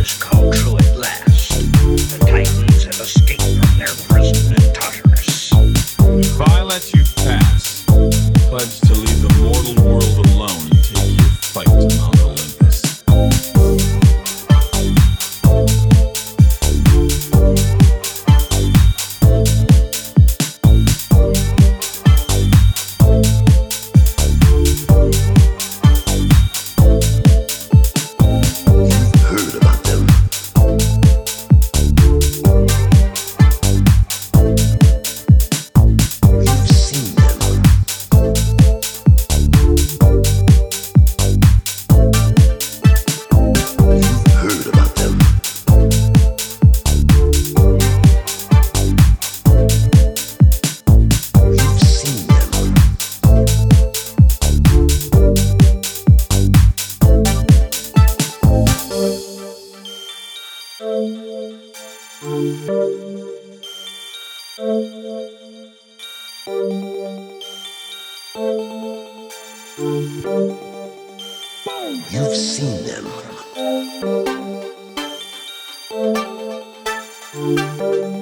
called true at last. The Titans have escaped from their prison in Tartarus. If I let you pass, pledge to leave the mortal world alone and take your fight to Mount Olympus. You've seen them.